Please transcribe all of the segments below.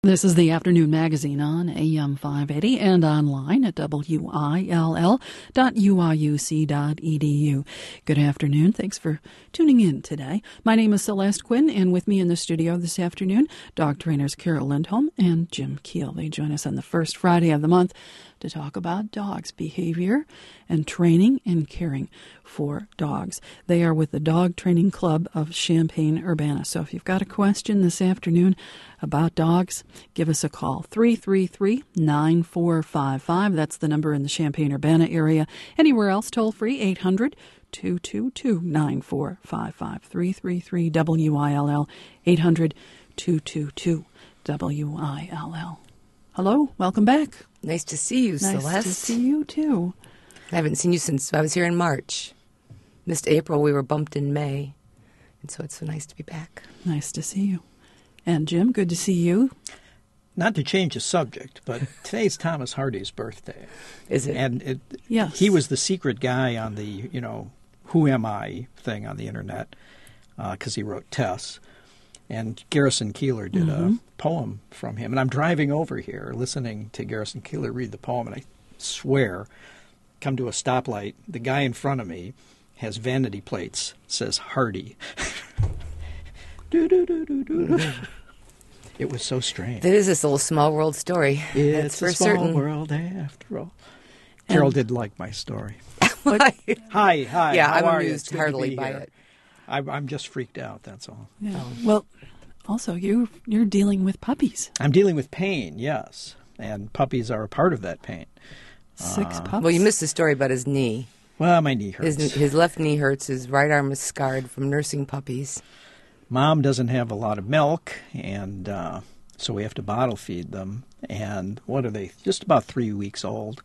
This is the Afternoon Magazine on AM 580 and online at will.uiuc.edu. Good afternoon. Thanks for tuning in today. My name is Celeste Quinn, and with me in the studio this afternoon, dog trainers Carol Lindholm and Jim Keel. They join us on the first Friday of the month to talk about dogs' behavior and training and caring for dogs. They are with the Dog Training Club of Champaign-Urbana. So if you've got a question this afternoon about dogs, give us a call, 333-9455. That's the number in the Champaign-Urbana area. Anywhere else, toll free, 800-222-9455, 333-WILL, 800-222-WILL. Hello, welcome back. Nice to see you, Celeste. Nice to see you, too. I haven't seen you since I was here in March. Missed April. We were bumped in May. And so it's so nice to be back. Nice to see you. And Jim, good to see you. Not to change the subject, but today's Thomas Hardy's birthday. Is it? And Yes. He was the secret guy on the, who am I thing on the internet, because he wrote Tess. And Garrison Keillor did a poem from him. And I'm driving over here listening to Garrison Keillor read the poem, and I swear, come to a stoplight, the guy in front of me has vanity plates, says Hardy. It was so strange. It is this little small world story. It's That's a small world after all. Carol did like my story. Hi. Yeah, How I'm are you? amused It's good to heartily be by here. it. I'm just freaked out, that's all. Yeah. Well, also, you're dealing with puppies. I'm dealing with pain, yes. And puppies are a part of that pain. 6 pups. Well, you missed the story about his knee. Well, my knee hurts. His left knee hurts. His right arm is scarred from nursing puppies. Mom doesn't have a lot of milk, and so we have to bottle feed them. And what are they? Just about 3 weeks old.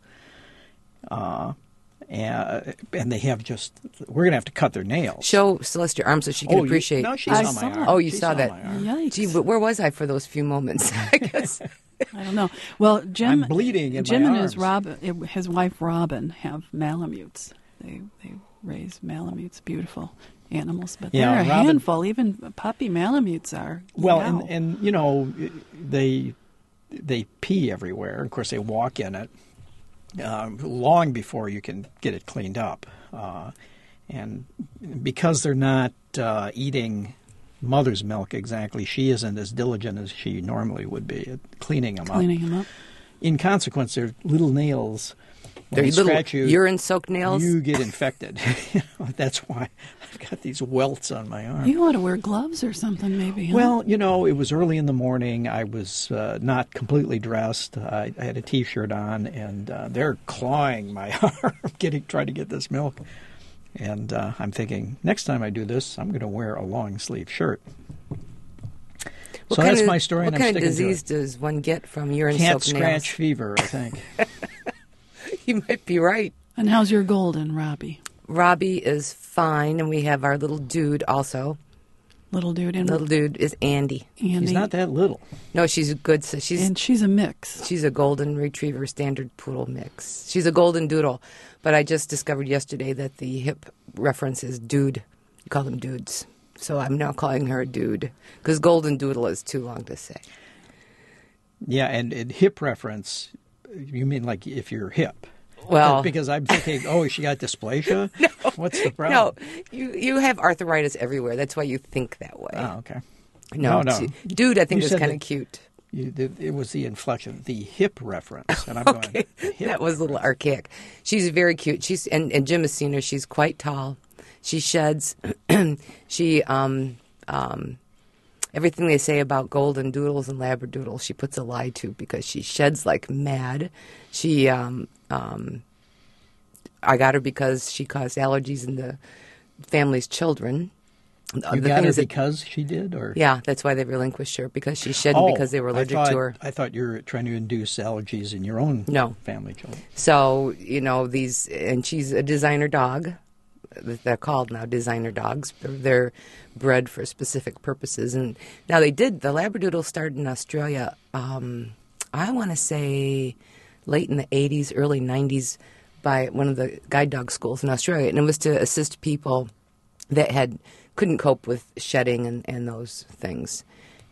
And they have we're going to have to cut their nails. Show Celeste your arm so she can appreciate. No, she's I on my saw arm. it. Oh, you She's saw on that. my arm. Yikes. Gee, but where was I for those few moments? I guess. I don't know. Well, Jim, I'm bleeding in Jim my and arms. his wife Robin have Malamutes. They raise Malamutes, beautiful animals, but Yeah, they're a Robin- handful. Even puppy Malamutes are. Well, wow. and they pee everywhere. Of course, they walk in it long before you can get it cleaned up. And because they're not eating mother's milk exactly, she isn't as diligent as she normally would be at cleaning them up. In consequence, their little nails, when they They're little scratch you, urine-soaked nails. you get infected. That's why I've got these welts on my arm. You ought to wear gloves or something, maybe. Huh? Well, it was early in the morning. I was not completely dressed. I had a T-shirt on, and they're clawing my arm, trying to get this milk. And I'm thinking, next time I do this, I'm going to wear a long-sleeve shirt. So that's my story, What and I'm kind of sticking to disease it. does one get from urine-soaked Cat nails? scratch fever, I think. You might be right. And how's your golden, Robbie? Robbie is fine, and we have our little dude also. Little dude and Little dude is Andy. Andy. He's not that little. No, she's good. So she's a mix. she's a golden retriever standard poodle mix. She's a golden doodle, but I just discovered yesterday that the hip reference is dude. You call them dudes, so I'm now calling her a dude because golden doodle is too long to say. Yeah, and hip reference, you mean like if you're hip? Well, Because I'm thinking, she got dysplasia? No. What's the problem? No, you have arthritis everywhere. That's why you think that way. Oh, okay. No. No. Dude, I think You is said kind of that- cute. It was the inflection, the hip reference. And I'm Okay, going, hip? that was a little archaic. She's very cute. She's and Jim has seen her. She's quite tall. She sheds. She everything they say about golden doodles and labradoodles, she puts a lie to because she sheds like mad. She I got her because she caused allergies in the family's children. You The got thing her is that- because she did? Or Yeah, that's why they relinquished her, because she shed because they were allergic to her. I thought you were trying to induce allergies in your own family children. So, and she's a designer dog. They're called now designer dogs. They're bred for specific purposes. And now the Labradoodle started in Australia, I want to say late in the 80s, early 90s, by one of the guide dog schools in Australia. And it was to assist people that couldn't cope with shedding and those things.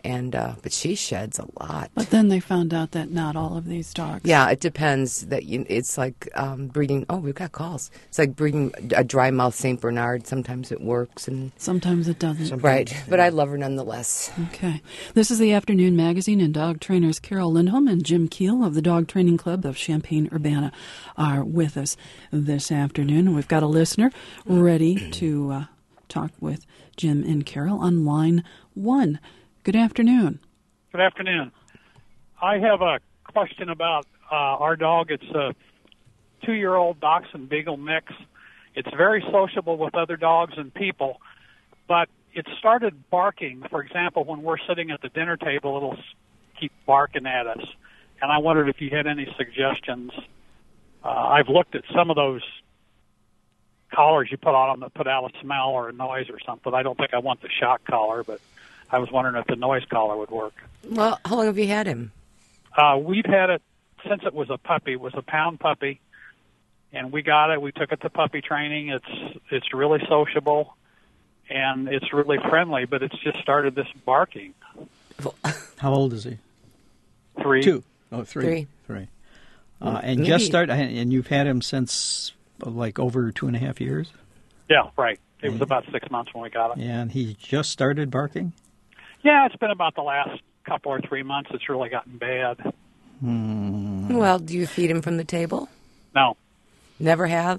And but she sheds a lot. But then they found out that not all of these dogs. Yeah, it depends. It's like breeding. Oh, we've got calls. It's like breeding a dry mouth Saint Bernard. Sometimes it works, and Sometimes it doesn't. right. But I love her nonetheless. Okay. This is the Afternoon Magazine, and dog trainers Carol Lindholm and Jim Keel of the Dog Training Club of Champaign-Urbana are with us this afternoon. We've got a listener ready to talk with Jim and Carol on line 1. Good afternoon. Good afternoon. I have a question about our dog. It's a 2-year-old Dachshund Beagle mix. It's very sociable with other dogs and people, but it started barking. For example, when we're sitting at the dinner table, it'll keep barking at us. And I wondered if you had any suggestions. I've looked at some of those collars you put on them that put out a smell or a noise or something. I don't think I want the shock collar, but I was wondering if the noise collar would work. Well, how long have you had him? We've had it since it was a puppy. It was a pound puppy, and we got it. We took it to puppy training. It's really sociable, and it's really friendly, but it's just started this barking. How old is he? 3. 2. Oh, 3. 3. And Maybe. just started, and you've had him since like over 2.5 years? Yeah, right. It was about 6 months when we got it. Yeah, and he just started barking? Yeah, it's been about the last couple or 3 months. It's really gotten bad. Well, do you feed him from the table? No. Never have?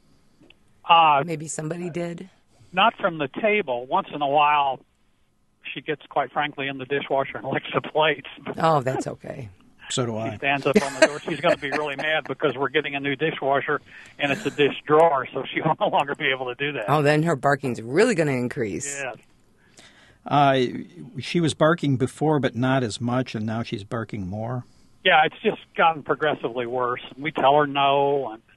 Maybe somebody did? Not from the table. Once in a while, she gets, quite frankly, in the dishwasher and licks the plates. Oh, that's okay. So do She I. stands up on the door. She's going to be really mad because we're getting a new dishwasher, and it's a dish drawer, so she will no longer be able to do that. Oh, then her barking's really going to increase. Yeah. She was barking before, but not as much, and now she's barking more. Yeah, it's just gotten progressively worse. We tell her no, and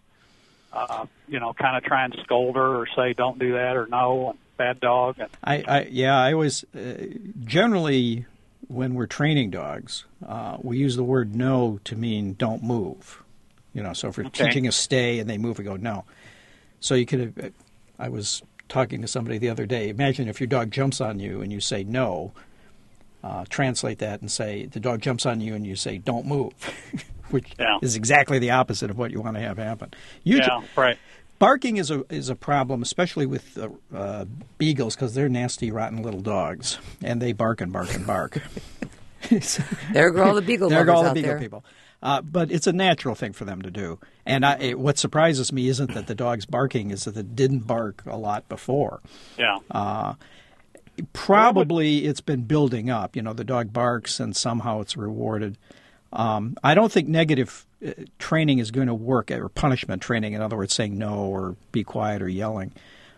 kind of try and scold her or say don't do that or no, and bad dog. And I always generally when we're training dogs, we use the word no to mean don't move. So if we're teaching a stay and they move, we go no. So you could. I was talking to somebody the other day. Imagine if your dog jumps on you and you say no. Translate that and say the dog jumps on you and you say don't move, which is exactly the opposite of what you want to have happen. Right. Barking is a problem, especially with beagles, because they're nasty, rotten little dogs, and they bark and bark and bark. There go all the beagle lovers There go all the out beagle there. people. But it's a natural thing for them to do. And what surprises me isn't that the dog's barking, is that it didn't bark a lot before. Yeah. Probably it's been building up. The dog barks and somehow it's rewarded. I don't think negative training is going to work, or punishment training, in other words, saying no or be quiet or yelling.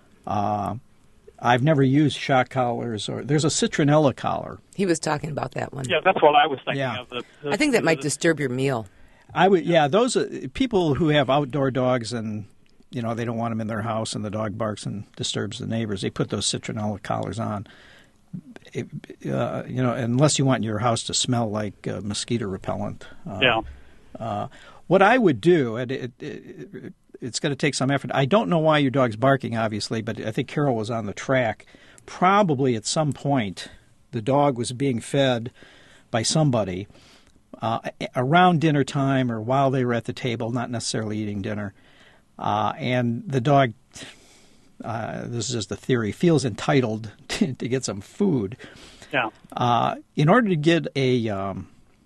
I've never used shock collars, or there's a citronella collar. He was talking about that one. Yeah, that's what I was thinking Yeah. of. I think that might disturb your meal. Those are people who have outdoor dogs and they don't want them in their house and the dog barks and disturbs the neighbors. They put those citronella collars on. Unless you want your house to smell like mosquito repellent. What I would do, and it's going to take some effort. I don't know why your dog's barking, obviously, but I think Carol was on the track. Probably at some point the dog was being fed by somebody around dinner time or while they were at the table, not necessarily eating dinner. And the dog, this is just a theory, feels entitled to get some food. Yeah. In order to get a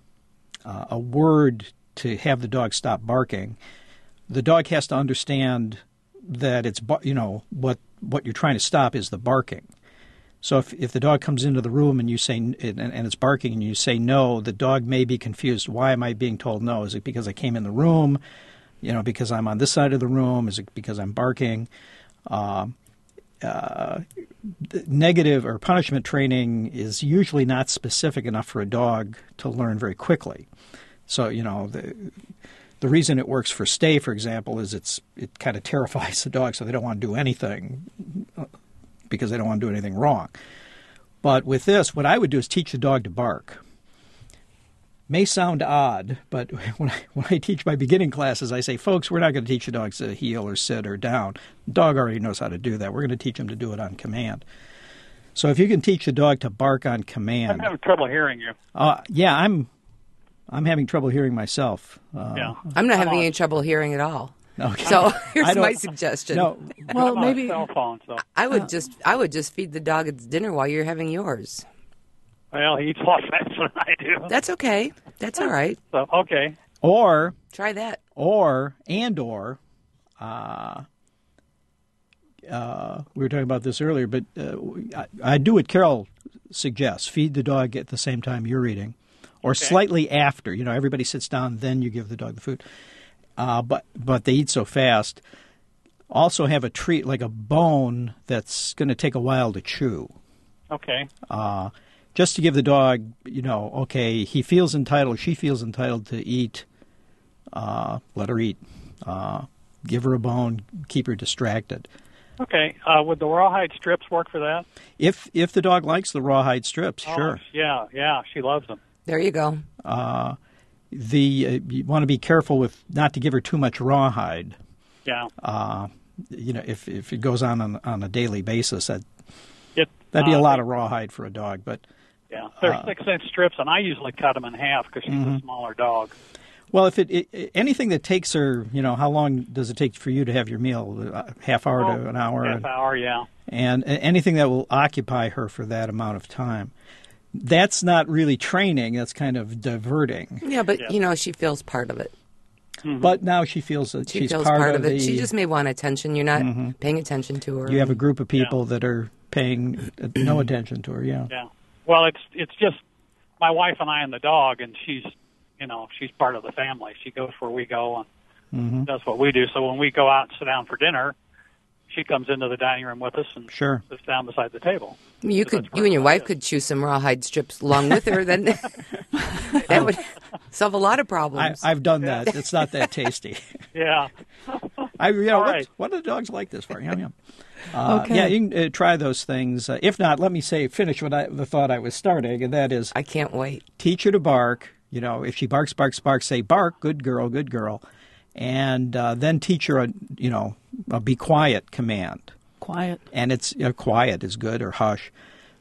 word to have the dog stop barking, the dog has to understand that it's what you're trying to stop is the barking. So if the dog comes into the room and you say and it's barking and you say no, the dog may be confused. Why am I being told no? Is it because I came in the room? Because I'm on this side of the room? Is it because I'm barking? Negative or punishment training is usually not specific enough for a dog to learn very quickly. So, the reason it works for stay, for example, is it kind of terrifies the dog, so they don't want to do anything because they don't want to do anything wrong. But with this, what I would do is teach the dog to bark. May sound odd, but when I teach my beginning classes, I say, folks, we're not going to teach the dogs to heel or sit or down. The dog already knows how to do that. We're going to teach them to do it on command. So if you can teach a dog to bark on I'm command, having trouble hearing you. yeah, I'm having trouble hearing myself. Yeah. I'm not I'm having on- any trouble hearing at all. Okay. So I here's don't- my suggestion. No, Well, I'm on maybe a cell phone, so I would just feed the dog its dinner while you're having yours. well, he eats a lot faster than I do. That's okay. That's all right. So okay. or Try that. we were talking about this earlier, but I do what Carol suggests: feed the dog at the same time you're eating, or slightly after. You know, everybody sits down, then you give the dog the food. But they eat so fast. Also, have a treat like a bone that's going to take a while to chew. Okay. Just to give the dog, you know, okay, he feels entitled, she feels entitled to eat. Let her eat. Give her a bone. Keep her distracted. Okay. Would the rawhide strips work for that? If the dog likes the rawhide strips, sure. Oh, yeah, she loves them. There you go. You want to be careful with not to give her too much rawhide. Yeah. You know, if it goes on a daily basis, that'd It, be a lot of rawhide for a dog. But Yeah, they're 6-inch strips, and I usually cut them in half because she's a smaller dog. well, if anything that takes her, you know, how long does it take for you to have your meal? Half hour to an hour. Half hour, yeah. And anything that will occupy her for that amount of time. That's not really training. That's kind of diverting. Yeah, but you know, she feels part of it. But now she feels that She she's feels part of it. the. She just may want attention. You're not paying attention to her. You have a group of people that are paying no attention to her. Yeah. Yeah. Well, it's just my wife and I and the dog, and she's part of the family. She goes where we go and does what we do. So when we go out and sit down for dinner, she comes into the dining room with us and Sure. sits down beside the table. You and your wife could chew some rawhide strips along with her. Then that would solve a lot of problems. I've done that. It's not that tasty. Yeah. All right. what do the dogs like this for? Yum, yum. Okay. Yeah, you can try those things. If not, let me finish the thought I was starting, and that is I can't wait. teach her to bark. You know, if she barks, say, bark, good girl. And then teach her a be quiet command. quiet. And it's quiet is good, or hush.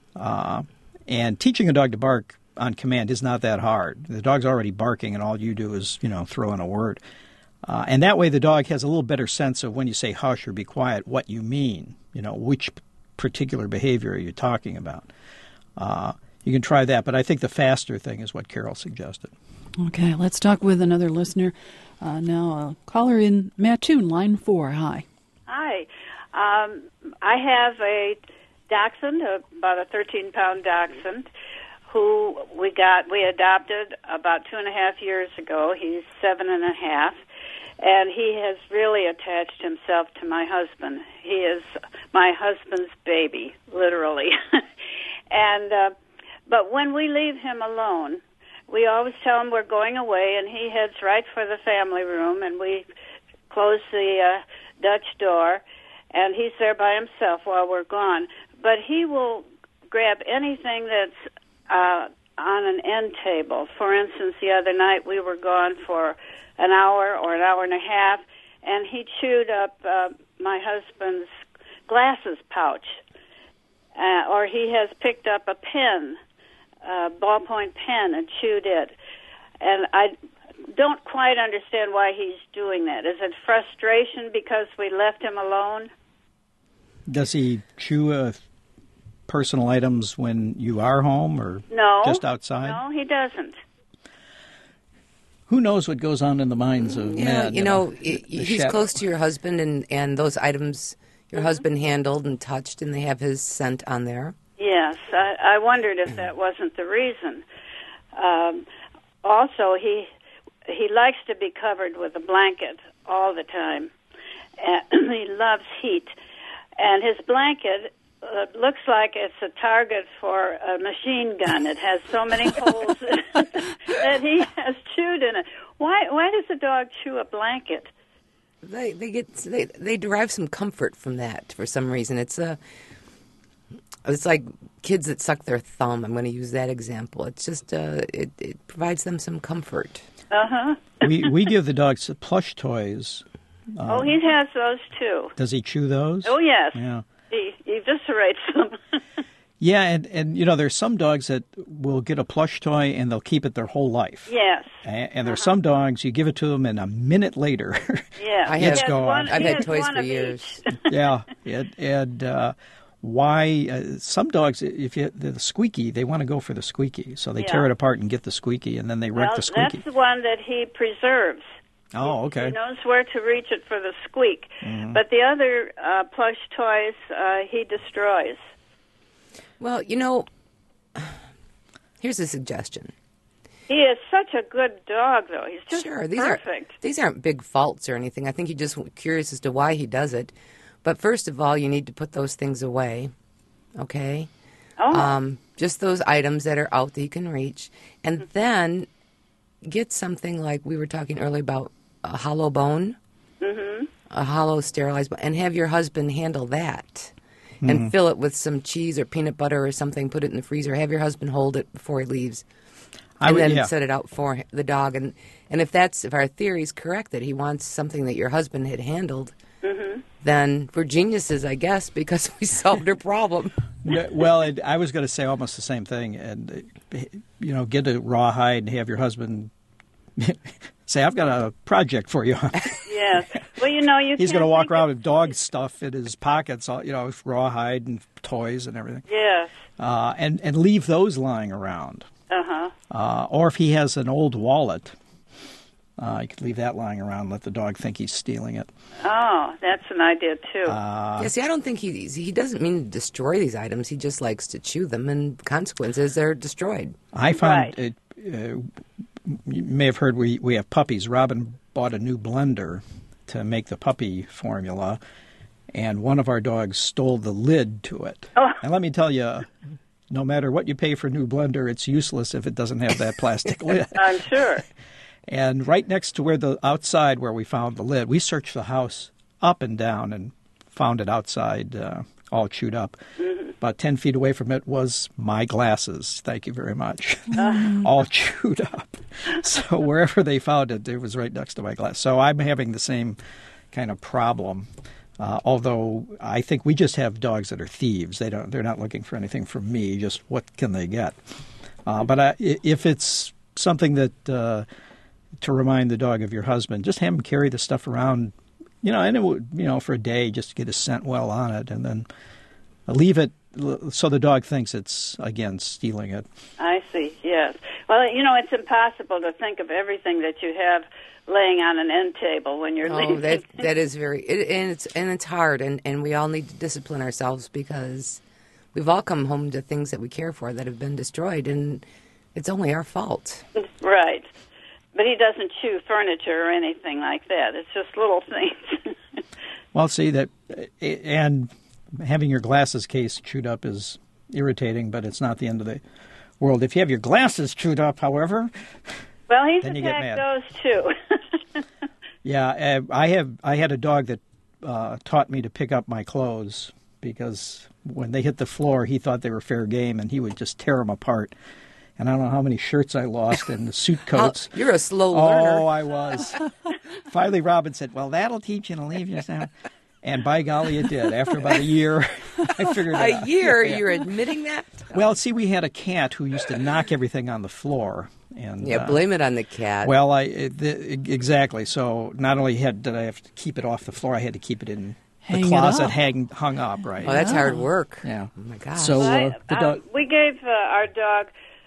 And teaching a dog to bark on command is not that hard. The dog's already barking, and all you do is throw in a word. And that way the dog has a little better sense of when you say hush or be quiet, what you mean, which particular behavior are you talking about. You can try that, but I think the faster thing is what Carol suggested. Okay, let's talk with another listener. Now, caller in Mattoon, line 4. Hi. Hi. I have a dachshund, about a 13-pound dachshund, who we adopted about 2.5 years ago. He's 7.5, and he has really attached himself to my husband. He is my husband's baby, literally. And but when we leave him alone, we always tell him we're going away, and he heads right for the family room, and we close the Dutch door, and he's there by himself while we're gone. But he will grab anything that's on an end table. For instance, the other night we were gone for an hour or an hour and a half, and he chewed up my husband's glasses pouch. Or he has picked up a pen, a ballpoint pen, and chewed it. And I don't quite understand why he's doing that. Is it frustration because we left him alone? Does he chew personal items when you are home or just outside? No, he doesn't. Who knows what goes on in the minds of men? He's close to your husband, and those items your husband handled and touched, and they have his scent on there. Yes, I wondered if that wasn't the reason. Also, he likes to be covered with a blanket all the time. He loves heat. And his blanket looks like it's a target for a machine gun. It has so many holes that he has chewed in it. Why does the dog chew a blanket? They derive some comfort from that for some reason. It's like kids that suck their thumb. I'm going to use that example. It's just it provides them some comfort. We give the dogs plush toys. He has those too. Does he chew those? Oh yes. Yeah. He eviscerates them. Yeah, and there's some dogs that will get a plush toy and they'll keep it their whole life. Yes. And there's some dogs, you give it to them, and a minute later, Yeah. it's gone. I've had toys for years. Yeah, and why some dogs, if the squeaky, they want to go for the squeaky, so they tear it apart and get the squeaky, and then they wreck the squeaky. That's the one that he preserves. Oh, okay. He knows where to reach it for the squeak. Mm-hmm. But the other plush toys he destroys. Well, here's a suggestion. He is such a good dog, though. He's just perfect. These aren't big faults or anything. I think you're just curious as to why he does it. But first of all, you need to put those things away, okay? Oh. Just those items that are out that you can reach. And then get something like we were talking earlier about a hollow bone, a hollow sterilized bone, and have your husband handle that. And fill it with some cheese or peanut butter or something, put it in the freezer, have your husband hold it before he leaves. And then set it out for the dog. And if our theory is correct that he wants something that your husband had handled, then we're geniuses, I guess, because we solved our problem. Well, I was going to say almost the same thing. And, get a rawhide and have your husband say, I've got a project for you. Yes. Well, he's going to walk around with dog stuff in his pockets, rawhide and toys and everything. Yes. And leave those lying around. Uh-huh. Or if he has an old wallet, you could leave that lying around, let the dog think he's stealing it. Oh, that's an idea, too. See, I don't think he doesn't mean to destroy these items. He just likes to chew them, and consequences, they're destroyed. I found it... you may have heard we have puppies. Robin bought a new blender to make the puppy formula, and one of our dogs stole the lid to it. Oh. And let me tell you, no matter what you pay for a new blender, it's useless if it doesn't have that plastic lid. I'm sure. And right next to where we found the lid, we searched the house up and down and found it outside, all chewed up. About 10 feet away from it was my glasses. Thank you very much. All chewed up. So wherever they found it, it was right next to my glass. So I'm having the same kind of problem. Although I think we just have dogs that are thieves. They're not looking for anything from me. Just what can they get? But if it's something that to remind the dog of your husband, just have him carry the stuff around, and it would, for a day, just to get his scent well on it, and then leave it so the dog thinks it's, again, stealing it. I see, yes. Well, it's impossible to think of everything that you have laying on an end table when you're leaving. That is and it's hard, and we all need to discipline ourselves because we've all come home to things that we care for that have been destroyed, and it's only our fault. Right. But he doesn't chew furniture or anything like that. It's just little things. Well, see, and having your glasses case chewed up is irritating, but it's not the end of the world. If you have your glasses chewed up, however, well, he's then you get mad. Those too. Yeah, I had a dog that taught me to pick up my clothes because when they hit the floor, he thought they were fair game, and he would just tear them apart. And I don't know how many shirts I lost and the suit coats. You're a slow learner. Oh, I was. Finally, Robin said, well, that'll teach you to leave your sound. And by golly, it did. After about a year, I figured it out. A year? Yeah. You're admitting that? Well, see, we had a cat who used to knock everything on the floor. And blame it on the cat. Well, exactly. So not only did I have to keep it off the floor, I had to keep it in the closet hung up, right? Oh, that's hard work. Yeah. Oh, my gosh. So we gave our dog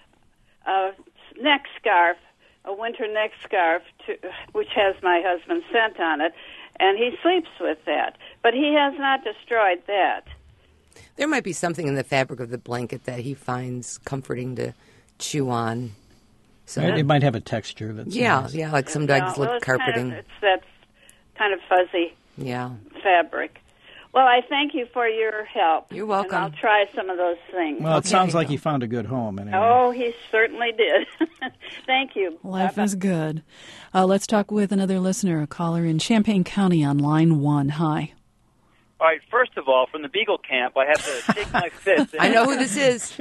a neck scarf, a winter neck scarf, which has my husband's scent on it, and he sleeps with that. But he has not destroyed that. There might be something in the fabric of the blanket that he finds comforting to chew on. So it might have a texture that's nice. Yeah, like some dogs look carpeting. It's that kind of fuzzy fabric. Well, I thank you for your help. You're welcome. And I'll try some of those things. Well, it sounds like he found a good home anyway. Oh, he certainly did. Thank you. Life is good. Let's talk with another listener, a caller in Champaign County on line 1. Hi. All right, first of all, from the Beagle camp, I have to take my fifth. I know who this is.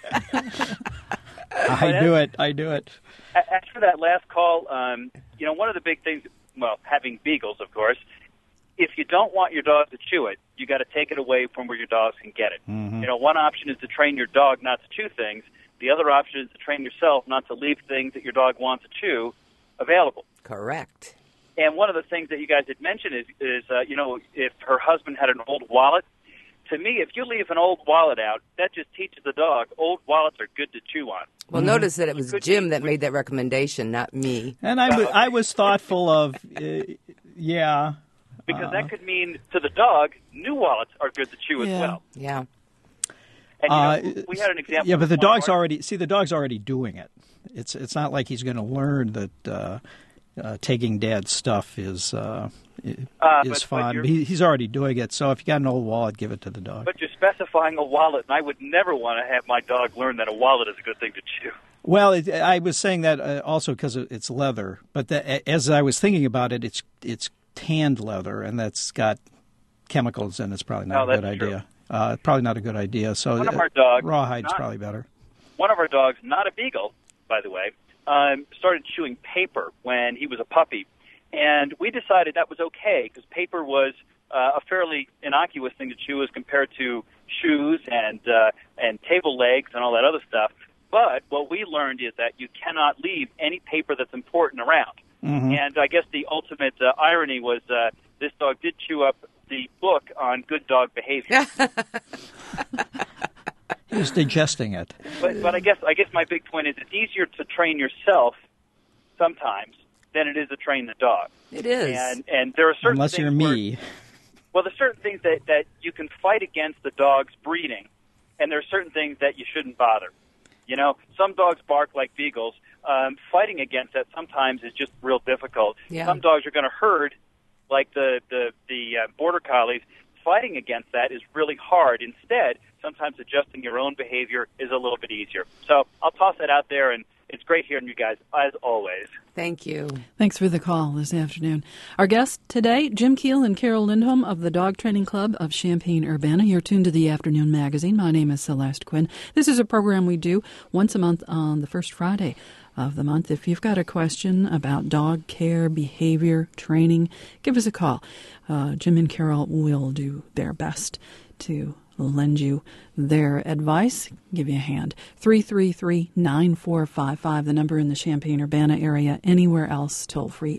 I do it. As for that last call, one of the big things, well, having beagles, of course, if you don't want your dog to chew it, you got to take it away from where your dogs can get it. Mm-hmm. You know, one option is to train your dog not to chew things. The other option is to train yourself not to leave things that your dog wants to chew available. Correct. And one of the things that you guys had mentioned is you know, if her husband had an old wallet. To me, if you leave an old wallet out, that just teaches the dog old wallets are good to chew on. Well, notice that it was Jim that made that recommendation, not me. And I was thoughtful of, yeah. Because that could mean to the dog, new wallets are good to chew as well. Yeah. And you know, we had an example. Yeah, but the dog's already doing it. It's not like he's going to learn that taking Dad's stuff is fun. He's already doing it. So if you got an old wallet, give it to the dog. But you're specifying a wallet, and I would never want to have my dog learn that a wallet is a good thing to chew. Well, I was saying that also because it's leather. But as I was thinking about it, it's tanned leather, and that's got chemicals in it. It's probably not a good idea. Probably not a good idea. So one of our dogs, rawhide's probably better. One of our dogs, not a beagle, by the way, started chewing paper when he was a puppy. And we decided that was okay because paper was a fairly innocuous thing to chew as compared to shoes and table legs and all that other stuff. But what we learned is that you cannot leave any paper that's important around. Mm-hmm. And I guess the ultimate irony was this dog did chew up the book on good dog behavior. He was digesting it. But I guess my big point is it's easier to train yourself sometimes than it is to train the dog. It is. And there are certain Unless things you're me. Well, there's certain things that you can fight against the dog's breeding, and there are certain things that you shouldn't bother. You know, some dogs bark like beagles. Fighting against that sometimes is just real difficult. Yeah. Some dogs are going to herd like the border collies. Fighting against that is really hard. Instead, sometimes adjusting your own behavior is a little bit easier. So I'll toss that out there, and it's great hearing you guys, as always. Thank you. Thanks for the call this afternoon. Our guests today, Jim Keel and Carol Lindholm of the Dog Training Club of Champaign-Urbana. You're tuned to the Afternoon Magazine. My name is Celeste Quinn. This is a program we do once a month on the first Friday of the month. If you've got a question about dog care, behavior, training, give us a call. Jim and Carol will do their best to lend you their advice, give you a hand. 333-9455, the number in the Champaign-Urbana area. Anywhere else, toll free,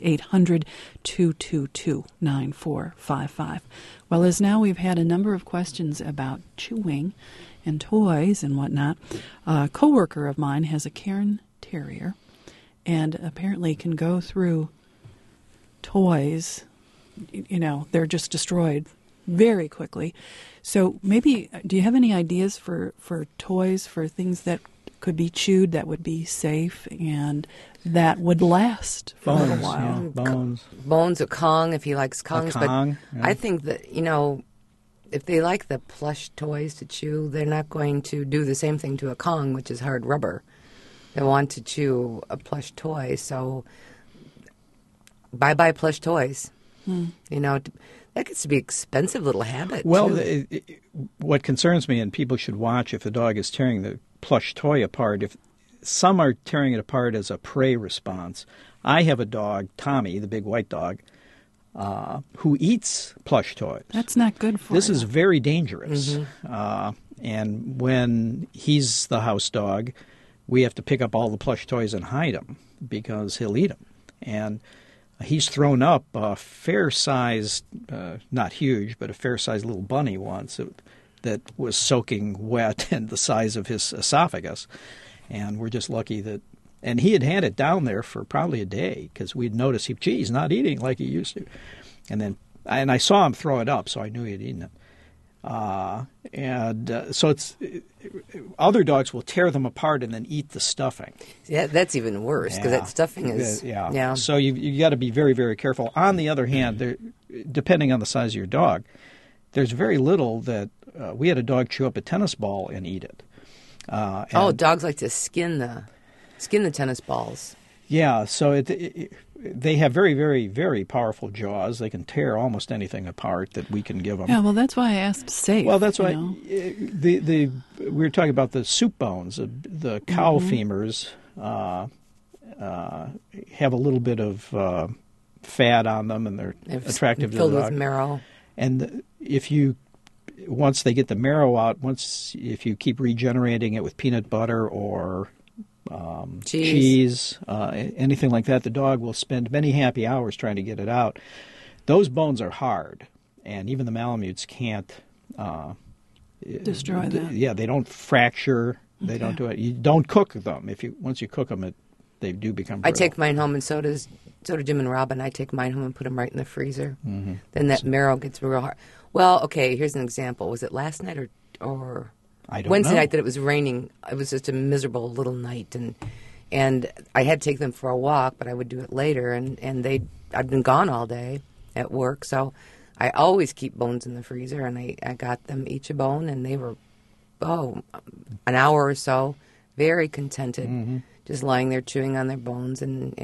800-222-9455. Well, as now we've had a number of questions about chewing and toys and whatnot. A coworker of mine has a Cairn Terrier and apparently can go through toys. You know, they're just destroyed very quickly. So maybe, do you have any ideas for toys, for things that could be chewed that would be safe and that would last for a little while? Yeah, Bones, a Kong, if he likes Kongs. Kong, but I think that, you know, if they like the plush toys to chew, they're not going to do the same thing to a Kong, which is hard rubber. They want to chew a plush toy, so bye-bye plush toys. You know, that gets to be an expensive little habit. Well, what concerns me, and people should watch if the dog is tearing the plush toy apart, if some are tearing it apart as a prey response. I have a dog, Tommy, the big white dog, who eats plush toys. That's not good for This you. is very dangerous. Mm-hmm. And when he's the house dog, we have to pick up all the plush toys and hide them because he'll eat them. And he's thrown up a fair-sized, not huge, but a fair-sized little bunny once that was soaking wet and the size of his esophagus. And we're just lucky that... And he had it down there for probably a day because we'd noticed he's not eating like he used to. And I saw him throw it up, so I knew he had eaten it. So it's other dogs will tear them apart and then eat the stuffing. Yeah, that's even worse because that stuffing is yeah. So you got to be very, very careful. On the other hand, depending on the size of your dog, there's very little that we had a dog chew up a tennis ball and eat it. Dogs like to skin the tennis balls. Yeah, so they have very, very, very powerful jaws. They can tear almost anything apart that we can give them. Yeah, well, that's why I asked safe. Well, that's why we were talking about the soup bones. The cow femurs have a little bit of fat on them, and they're attractive to the dog. Filled with marrow. And once they get the marrow out, if you keep regenerating it with peanut butter or cheese, anything like that, the dog will spend many happy hours trying to get it out. Those bones are hard, and even the Malamutes can't destroy that. Yeah, they don't fracture. They don't do it. You don't cook them. Once you cook them, they do become brittle. I take mine home, and so do Jim and Robin. I take mine home and put them right in the freezer. Mm-hmm. Then that marrow gets real hard. Well, okay, here's an example. Was it last night or I don't Wednesday know. night that it was raining? It was just a miserable little night, and I had to take them for a walk, but I would do it later, and I'd been gone all day at work, so I always keep bones in the freezer, and I got them each a bone, and they were, an hour or so, very contented, just lying there chewing on their bones,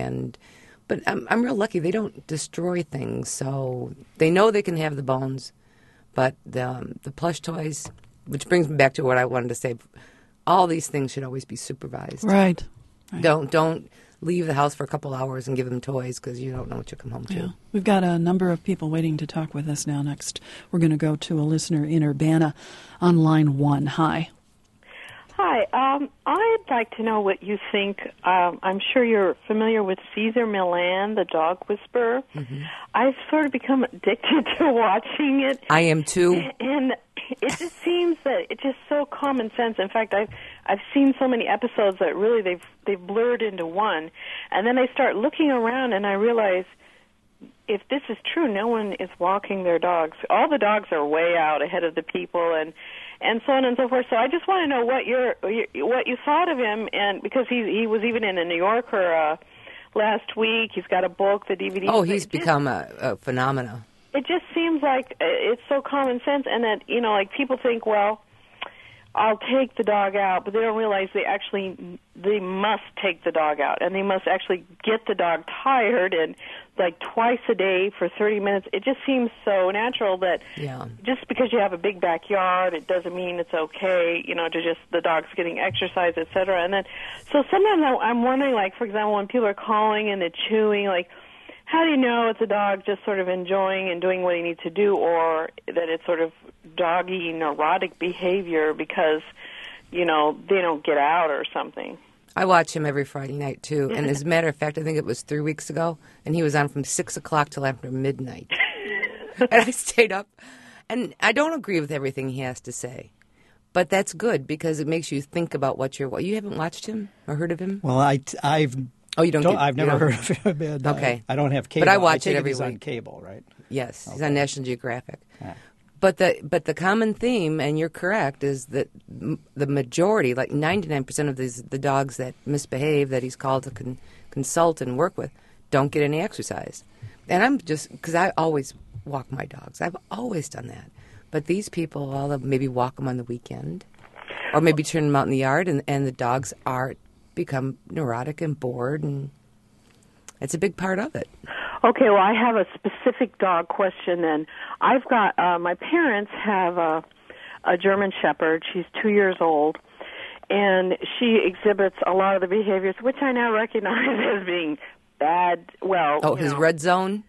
but I'm real lucky. They don't destroy things, so they know they can have the bones, but the plush toys, which brings me back to what I wanted to say, all these things should always be supervised. Right. Don't leave the house for a couple hours and give them toys because you don't know what you'll come home to. Yeah. We've got a number of people waiting to talk with us now. Next, we're going to go to a listener in Urbana on line 1. Hi. Hi. I'd like to know what you think. I'm sure you're familiar with Cesar Millan, the dog whisperer. Mm-hmm. I've sort of become addicted to watching it. I am too. And it just seems that it's just so common sense. In fact, I've seen so many episodes that really they've blurred into one. And then I start looking around and I realize if this is true, no one is walking their dogs. All the dogs are way out ahead of the people and so on and so forth. So I just want to know what you thought of him, and because he was even in the New Yorker last week. He's got a book, the DVD. Oh, he's become a phenomenon. It just seems like it's so common sense, and that like people think, well, I'll take the dog out, but they don't realize they must take the dog out, and they must actually get the dog tired and like twice a day for 30 minutes. It just seems so natural that just because you have a big backyard, it doesn't mean it's okay, to just the dog's getting exercise, et cetera. And then, so sometimes I'm wondering, like, for example, when people are calling and they're chewing, like, how do you know it's a dog just sort of enjoying and doing what he needs to do, or that it's sort of doggy neurotic behavior because, they don't get out or something? I watch him every Friday night, too. And as a matter of fact, I think it was 3 weeks ago, and he was on from 6 o'clock till after midnight. And I stayed up. And I don't agree with everything he has to say. But that's good because it makes you think about you haven't watched him or heard of him? Well, I've... Oh, you don't? I've never heard of him. And, okay. I don't have cable. But I watch it every week. week. He's on cable, right? Yes, okay. He's on National Geographic. Yeah. But the common theme, and you're correct, is that the majority, like 99% of the dogs that misbehave that he's called to consult and work with, don't get any exercise. And I'm just, because I always walk my dogs. I've always done that. But these people, I'll maybe walk them on the weekend, or maybe turn them out in the yard, and the dogs become neurotic and bored, and it's a big part of it. Okay, well, I have a specific dog question then. I've got, my parents have a German Shepherd. She's 2 years old, and she exhibits a lot of the behaviors, which I now recognize as being bad. Well, his red zone?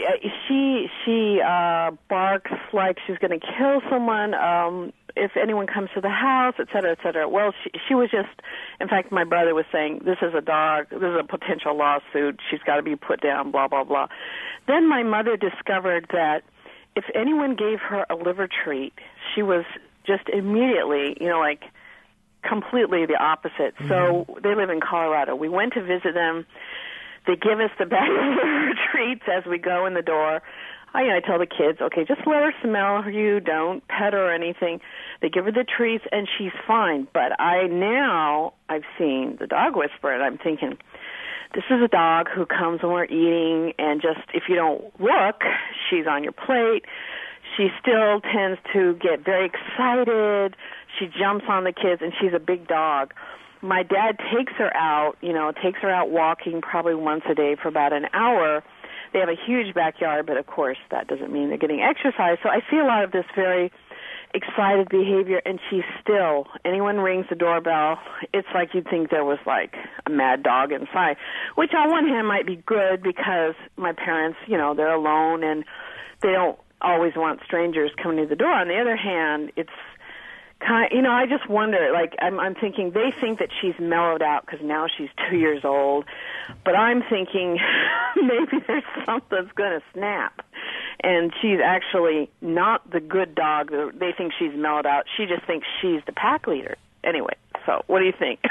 She barks like she's going to kill someone if anyone comes to the house, et cetera, et cetera. Well, she was just, in fact, my brother was saying, this is a dog, this is a potential lawsuit, she's got to be put down, blah, blah, blah. Then my mother discovered that if anyone gave her a liver treat, she was just immediately, like, completely the opposite. Mm-hmm. So they live in Colorado. We went to visit them. They give us the bag of liver treats as we go in the door. I tell the kids, okay, just let her smell you, don't pet her or anything. They give her the treats, and she's fine. But I've seen the dog whisperer, and I'm thinking, this is a dog who comes when we're eating, and just if you don't look, she's on your plate. She still tends to get very excited. She jumps on the kids, and she's a big dog. My dad takes her out walking probably once a day for about an hour. They have a huge backyard, but of course that doesn't mean they're getting exercise. So I see a lot of this very excited behavior, and she's still, anyone rings the doorbell, it's like you'd think there was like a mad dog inside, which on one hand might be good because my parents, they're alone and they don't always want strangers coming to the door. On the other hand, it's I just wonder, like, I'm thinking they think that she's mellowed out because now she's 2 years old, but I'm thinking maybe there's something that's going to snap, and she's actually not the good dog. They think she's mellowed out. She just thinks she's the pack leader. Anyway, so what do you think?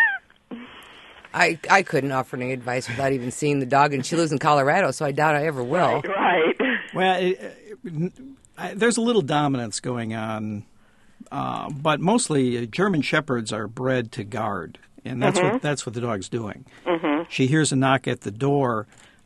I couldn't offer any advice without even seeing the dog, and she lives in Colorado, so I doubt I ever will. Right. Well, there's a little dominance going on. But mostly German Shepherds are bred to guard, and that's what the dog's doing. Mm-hmm. She hears a knock at the door.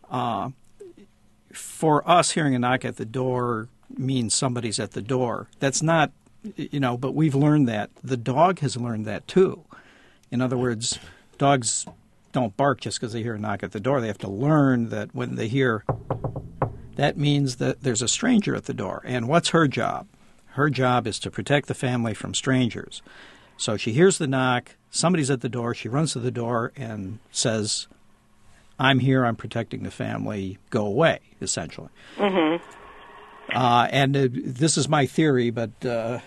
For us, hearing a knock at the door means somebody's at the door. That's not, but we've learned that. The dog has learned that too. In other words, dogs don't bark just because they hear a knock at the door. They have to learn that when they hear, that means that there's a stranger at the door. And what's her job? Her job is to protect the family from strangers. So she hears the knock, somebody's at the door, she runs to the door and says, I'm here, I'm protecting the family, go away, essentially. Mm-hmm. And this is my theory, but... No,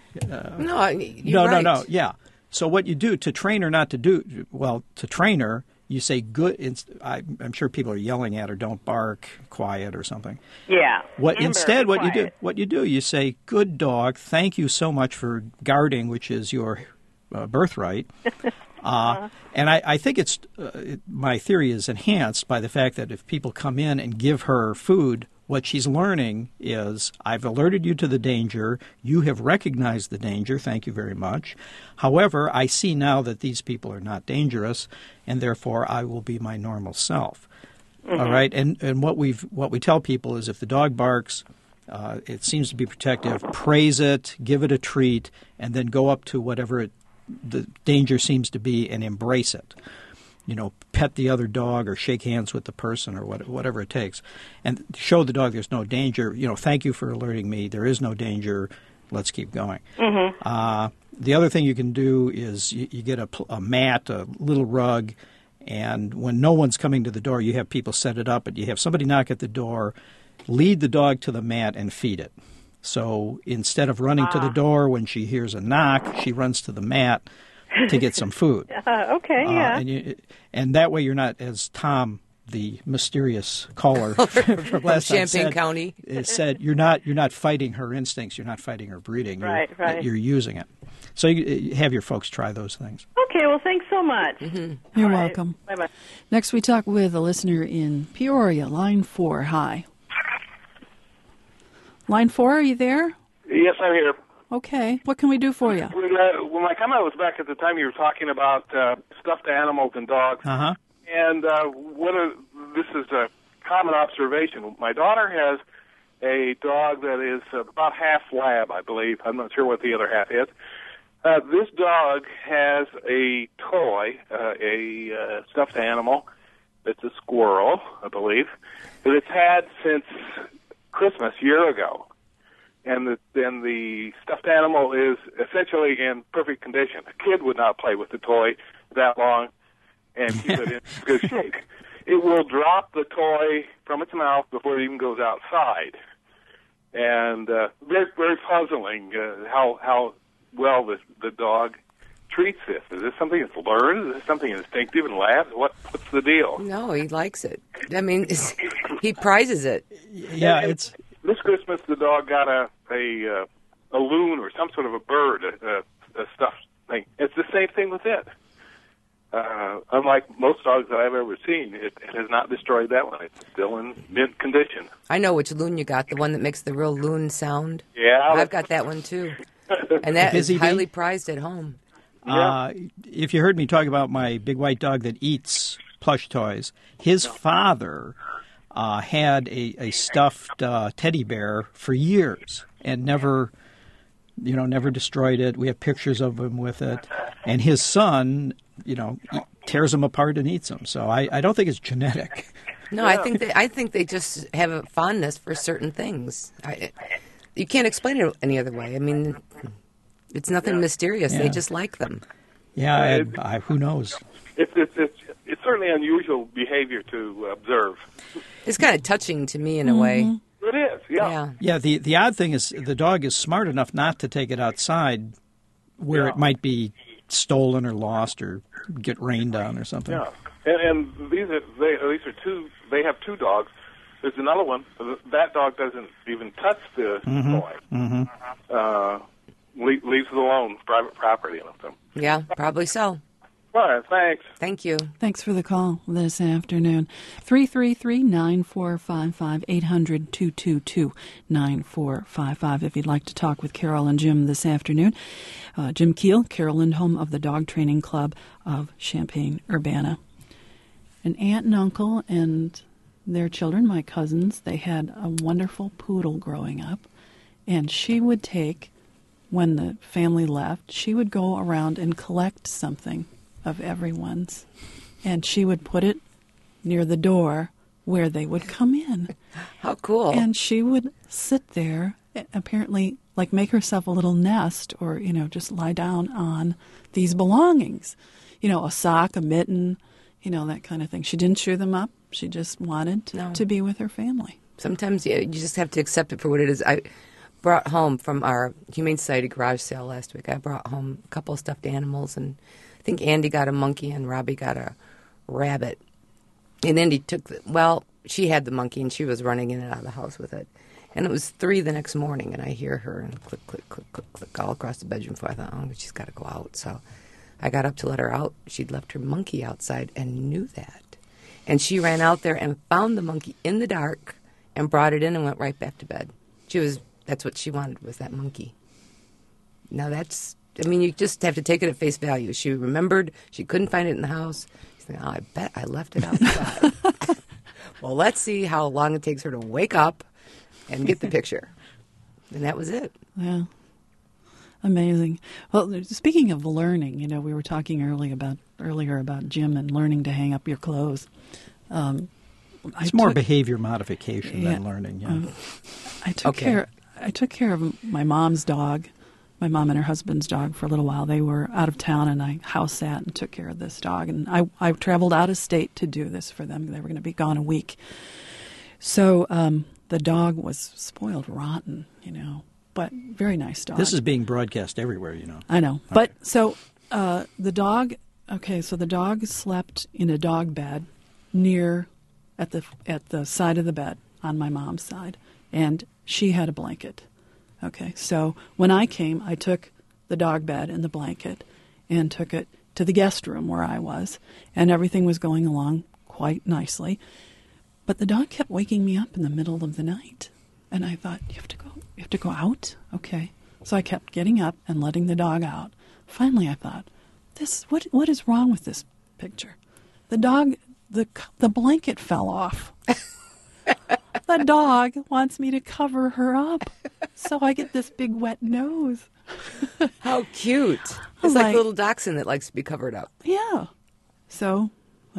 yeah. So what you do, to train her not to do, to train her, you say good. I'm sure people are yelling at her, don't bark, quiet, or something. Yeah. What you do, you say, good dog, thank you so much for guarding, which is your birthright. And I think my theory is enhanced by the fact that if people come in and give her food, what she's learning is, I've alerted you to the danger. You have recognized the danger. Thank you very much. However, I see now that these people are not dangerous, and therefore I will be my normal self. Mm-hmm. All right? And what we tell people is if the dog barks, it seems to be protective, praise it, give it a treat, and then go up to whatever the danger seems to be and embrace it. Pet the other dog or shake hands with the person or whatever it takes. And show the dog there's no danger. Thank you for alerting me. There is no danger. Let's keep going. Mm-hmm. The other thing you can do is you get a mat, a little rug, and when no one's coming to the door, you have people set it up, and you have somebody knock at the door, lead the dog to the mat, and feed it. So instead of running to the door when she hears a knock, she runs to the mat to get some food. Okay, yeah. And that way you're not, as Tom, the mysterious caller from last Champaign County, said, you're not fighting her instincts, you're not fighting her breeding. Right. You're using it. So you have your folks try those things. Okay, well, thanks so much. Mm-hmm. You're welcome. Bye-bye. Next, we talk with a listener in Peoria, line 4. Hi. Line 4, are you there? Yes, I'm here. Okay. What can we do for you? Well, my comment was back at the time you were talking about stuffed animals and dogs. Uh-huh. And this is a common observation. My daughter has a dog that is about half lab, I believe. I'm not sure what the other half is. This dog has a toy, a stuffed animal. It's a squirrel, I believe, that it's had since Christmas a year ago. And the stuffed animal is essentially in perfect condition. A kid would not play with the toy that long and keep it in good shape. It will drop the toy from its mouth before it even goes outside. And very, very puzzling how well the dog treats this. Is this something that's learned? Is this something instinctive in labs? What's the deal? No, he likes it. I mean, he prizes it. Yeah, it's... This Christmas, the dog got a loon or some sort of a bird, a stuffed thing. It's the same thing with it. Unlike most dogs that I've ever seen, it has not destroyed that one. It's still in mint condition. I know which loon you got, the one that makes the real loon sound. Yeah. I've got that one, too. And that is highly prized at home. Yeah. If you heard me talk about my big white dog that eats plush toys, his father... had a stuffed teddy bear for years and never destroyed it. We have pictures of him with it. And his son, tears them apart and eats them. So I don't think it's genetic. No, I think they just have a fondness for certain things. You can't explain it any other way. I mean, it's nothing mysterious. Yeah. They just like them. Yeah, who knows? It's certainly unusual behavior to observe. It's kind of touching to me in a way. It is, yeah. Yeah, the odd thing is the dog is smart enough not to take it outside where it might be stolen or lost or get rained on or something. Yeah, and these are two. They have two dogs. There's another one. That dog doesn't even touch the toy. Leaves it alone, private property. Yeah, probably so. All right, thanks. Thank you. Thanks for the call this afternoon. 333-9455, 800-222-9455 if you'd like to talk with Carol and Jim this afternoon. Jim Keel, Carol Lindholm of the Dog Training Club of Champaign-Urbana. An aunt and uncle and their children, my cousins, they had a wonderful poodle growing up, and she would take, when the family left, she would go around and collect something of everyone's, and she would put it near the door where they would come in. How cool. And she would sit there, apparently like make herself a little nest, or just lie down on these belongings, a sock, a mitten, that kind of thing. She didn't chew them up. She just wanted to be with her family. Sometimes you just have to accept it for what it is. I brought home from our Humane Society garage sale last week, I brought home a couple of stuffed animals, and I think Andy got a monkey and Robbie got a rabbit. And Andy she had the monkey and she was running in and out of the house with it. And it was 3 the next morning, and I hear her and click, click, click, click, click all across the bedroom floor. I thought, she's got to go out. So I got up to let her out. She'd left her monkey outside and knew that. And she ran out there and found the monkey in the dark and brought it in and went right back to bed. That's what she wanted, was that monkey. Now you just have to take it at face value. She remembered she couldn't find it in the house. She's like, I bet I left it outside. Well, let's see how long it takes her to wake up and get the picture. And that was it. Yeah. Amazing. Well, speaking of learning, we were talking earlier about Jim and learning to hang up your clothes. It's more behavior modification than learning. Yeah. I took care of my mom's dog, my mom and her husband's dog, for a little while. They were out of town, and I house sat and took care of this dog. And I traveled out of state to do this for them. They were going to be gone a week. So the dog was spoiled rotten, but very nice dog. This is being broadcast everywhere, I know. Okay. But so the dog slept in a dog bed at the side of the bed on my mom's side, and she had a blanket. Okay, so when I came, I took the dog bed and the blanket and took it to the guest room where I was, and everything was going along quite nicely. But the dog kept waking me up in the middle of the night, and I thought, you have to go out? Okay. So I kept getting up and letting the dog out. Finally, I thought, what is wrong with this picture? The dog, the blanket fell off. The dog wants me to cover her up, so I get this big wet nose. How cute. It's like a little dachshund that likes to be covered up. Yeah. So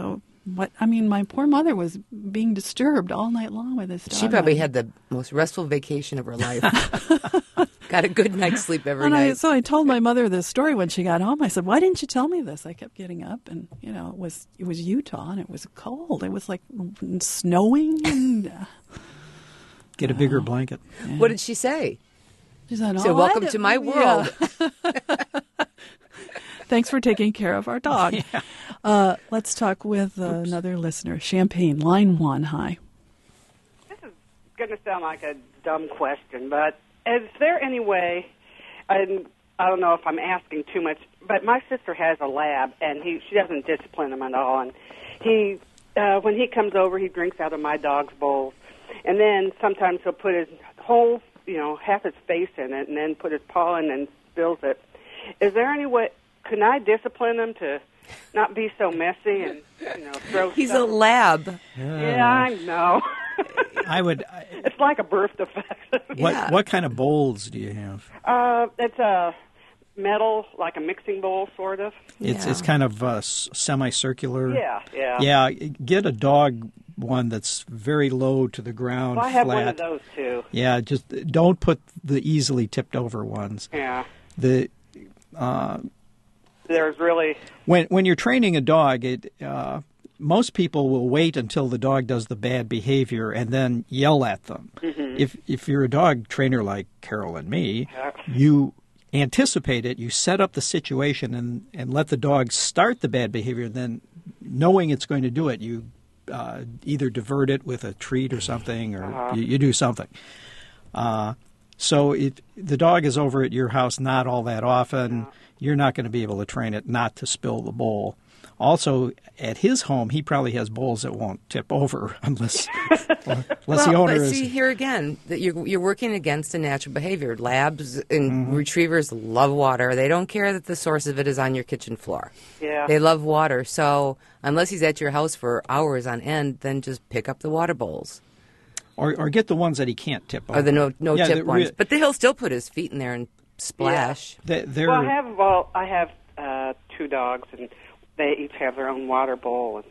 my poor mother was being disturbed all night long with this dog. She probably had the most restful vacation of her life. Got a good night's sleep every night. So I told my mother this story when she got home. I said, "Why didn't you tell me this?" I kept getting up, and it was Utah, and it was cold. It was like snowing. And get a bigger blanket. Yeah. What did she say? She said, "Welcome to my world." Yeah. Thanks for taking care of our dog. Yeah. Let's talk with another listener. Champaign, line 1. Hi. This is going to sound like a dumb question, but is there any way, and I don't know if I'm asking too much, but my sister has a lab, and she doesn't discipline him at all. And when he comes over, he drinks out of my dog's bowls. And then sometimes he'll put his whole, half his face in it, and then put his paw in and spills it. Is there any way, can I discipline him to not be so messy and, throw He's stuff? a lab. Yeah, I know. It's like a birth defect. What kind of bowls do you have? It's a metal, like a mixing bowl, sort of. It's kind of semicircular. Yeah. Yeah, get a dog one that's very low to the ground, Well, I have flat. one of those too. Yeah, just don't put the easily tipped over ones. Yeah. The There's really. when you're training a dog, most people will wait until the dog does the bad behavior and then yell at them. Mm-hmm. If you're a dog trainer like Carol and me, Yeah. you anticipate it, you set up the situation and let the dog start the bad behavior, and then knowing it's going to do it, you either divert it with a treat or something, or you do something. So if the dog is over at your house not all that often, you're not going to be able to train it not to spill the bowl. Also, at his home, he probably has bowls that won't tip over unless the owner but is. see, here again, that you're working against a natural behavior. Labs and retrievers love water. They don't care that the source of it is on your kitchen floor. Yeah. They love water. So unless he's at your house for hours on end, then just pick up the water bowls. Or get the ones that he can't tip over. Or the no Yeah, tip the ones. But he'll still put his feet in there and splash. They're, I have 2 dogs, and they each have their own water bowl.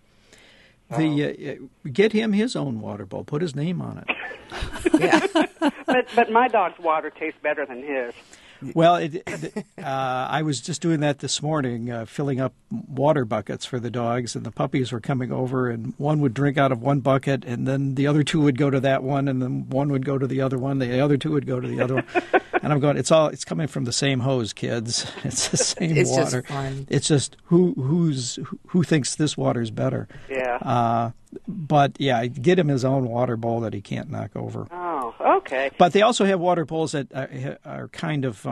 And, get him his own water bowl. Put his name on it. Yeah. but my dog's water tastes better than his. Well, I was just doing that this morning, filling up water buckets for the dogs, and the puppies were coming over, and one would drink out of one bucket, and then the other 2 would go to that one, and then one would go to the other one, the other 2 would go to the other one. And I'm going, it's coming from the same hose, kids. It's the same It's water. just fun. It's just who thinks this water's better. Yeah. But yeah, get him his own water bowl that he can't knock over. Oh, okay. But they also have water bowls that are kind of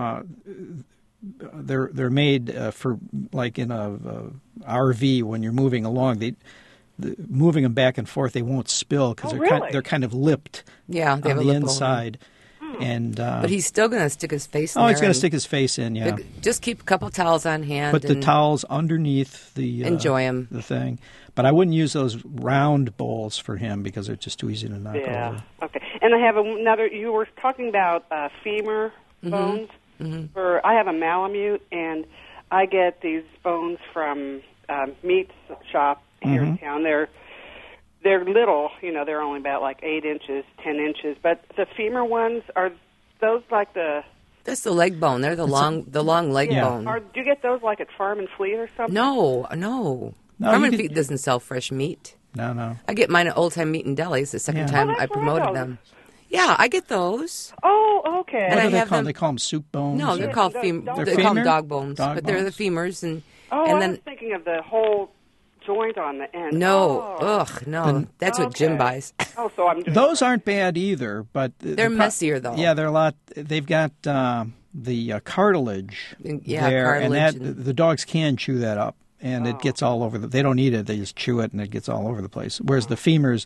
they're made for like in a RV when you're moving along. Moving them back and forth, they won't spill because they're kind of lipped. Yeah, they on have the a lip inside. And but he's still going to stick his face in oh, there. he's going to stick his face in. Yeah. Just keep a couple towels on hand. Put the towels underneath the enjoy him. The thing. But I wouldn't use those round bowls for him because they're just too easy to knock over. Okay. And I have another. You were talking about femur bones. Mm-hmm. I have a Malamute, and I get these bones from meat shop here in town. They're little, they're only about like 8 inches, 10 inches. But the femur ones, are those like the... That's the leg bone. They're the long leg bone. Do you get those like at Farm and Fleet or something? No. Farm and Fleet doesn't sell fresh meat. No. I get mine at Old Time Meat and Deli. It's the second time I promoted them. Yeah, I get those. Oh, okay. What do they call them? They call them soup bones? No, they're called femur. They call them dog bones, but they're the femurs. And I was thinking of the whole joint on the end. No, no. That's what Jim buys. Oh, so I'm doing those aren't bad either, but they're messier though. Yeah, they're a lot. They've got the cartilage there, and the dogs can chew that up, and it gets all over. They don't eat it; they just chew it, and it gets all over the place. Whereas the femurs,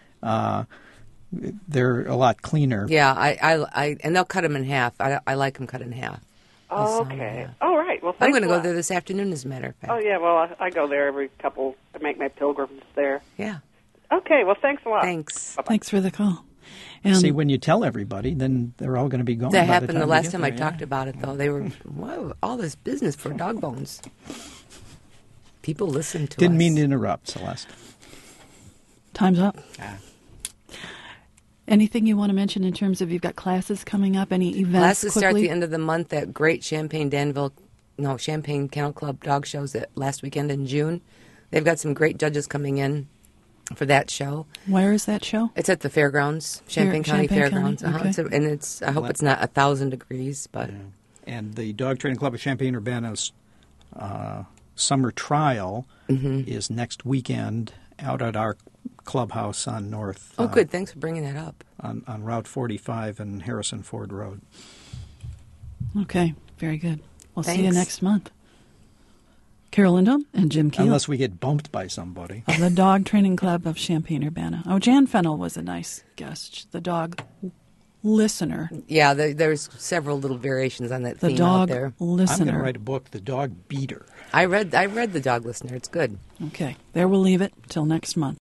they're a lot cleaner. Yeah, I and they'll cut them in half. I like them cut in half. Oh, okay. All right. Well, I'm going to go there this afternoon, as a matter of fact. Oh, yeah. Well, I go there every couple to make my pilgrims there. Yeah. Okay. Well, thanks a lot. Thanks. Bye-bye. Thanks for the call. And see, when you tell everybody, then they're all going to be gone. That happened the last time I talked about it, though. They were, whoa, all this business for dog bones. People listen to us. Didn't mean to interrupt, Celeste. Time's up. Anything you want to mention in terms of you've got classes coming up? Any events? Classes quickly? start at the end of the month at great Champaign Kennel Club dog shows at last weekend in June. They've got some great judges coming in for that show. Where is that show? It's at the fairgrounds, Champaign County Fairgrounds. Okay. I hope it's not 1,000 degrees, but And the Dog Training Club of Champaign-Urbana's summer trial is next weekend out at our clubhouse on North. Oh, good. Thanks for bringing that up. On Route 45 and Harrison Ford Road. Okay, very good. We'll see you Thanks. next month. Carol Lindholm and Jim Keel Unless we get bumped by somebody. of the Dog Training Club of Champaign-Urbana. Oh, Jan Fennell was a nice guest, the dog listener. Yeah, there's several little variations on that The theme dog out there. I'm going listener. to write a book, The Dog Beater. I read the dog listener. It's good. Okay, there we'll leave it till next month.